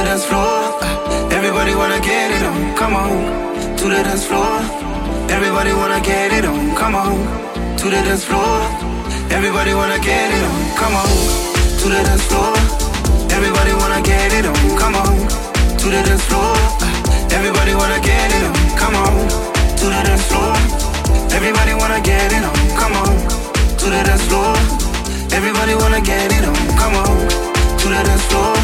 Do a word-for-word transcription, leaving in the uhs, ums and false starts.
the dance floor. Everybody wanna get it on, come on. To the dance floor. Everybody wanna get it on, come on. To the dance floor. Everybody wanna get it on, come on. To the dance floor. Everybody wanna get it on, come on. To the dance floor. Everybody wanna get it on, come on. To the dance floor. Everybody wanna get it on, come on. To the dance floor. Everybody wanna get it on, come on. To the dance floor.